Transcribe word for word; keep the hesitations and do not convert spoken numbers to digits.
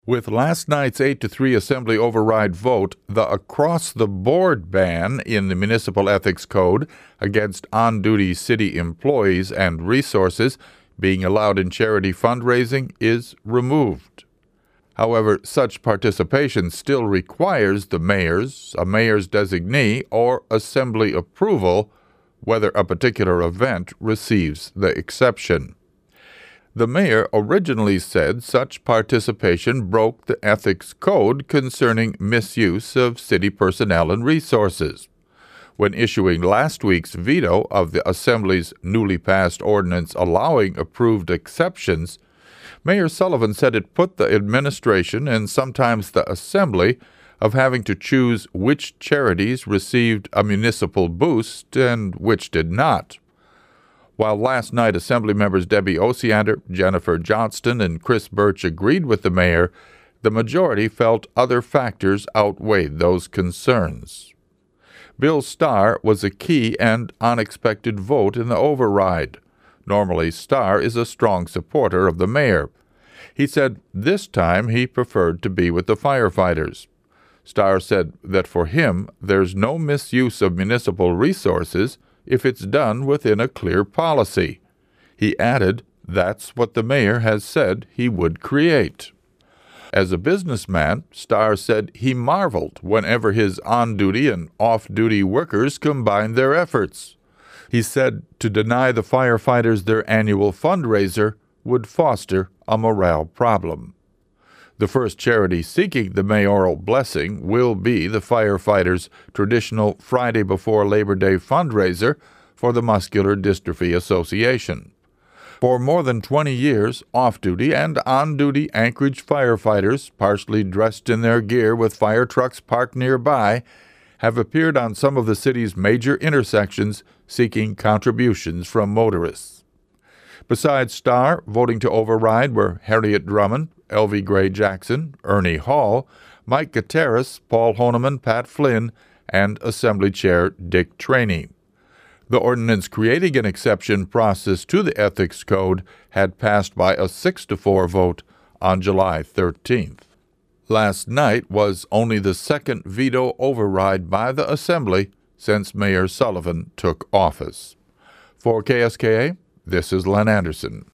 With last night's eight to three Assembly override vote, the across-the-board ban in the Municipal Ethics Code against on-duty city employees and resources being allowed in charity fundraising is removed. However, such participation still requires the mayor's, a mayor's designee, or Assembly approval, whether a particular event receives the exception. The mayor originally said such participation broke the ethics code concerning misuse of city personnel and resources. When issuing last week's veto of the Assembly's newly passed ordinance allowing approved exceptions, Mayor Sullivan said it put the administration and sometimes the Assembly of having to choose which charities received a municipal boost and which did not. While last night Assembly members Debbie Osiander, Jennifer Johnston, and Chris Birch agreed with the mayor, the majority felt other factors outweighed those concerns. Bill Starr was a key and unexpected vote in the override. Normally, Starr is a strong supporter of the mayor. He said this time he preferred to be with the firefighters. Starr said that for him, there's no misuse of municipal resources if it's done within a clear policy. He added, that's what the mayor has said he would create. As a businessman, Starr said he marveled whenever his on-duty and off-duty workers combined their efforts. He said to deny the firefighters their annual fundraiser would foster a morale problem. The first charity seeking the mayoral blessing will be the firefighters' traditional Friday before Labor Day fundraiser for the Muscular Dystrophy Association. For more than twenty years, off-duty and on-duty Anchorage firefighters, partially dressed in their gear with fire trucks parked nearby, have appeared on some of the city's major intersections seeking contributions from motorists. Besides Starr, voting to override were Harriet Drummond, Elvie Gray Jackson, Ernie Hall, Mike Gutierrez, Paul Honeman, Pat Flynn, and Assembly Chair Dick Traney. The ordinance creating an exception process to the Ethics Code had passed by a six to four vote on July thirteenth. Last night was only the second veto override by the Assembly since Mayor Sullivan took office. For K S K A, this is Len Anderson.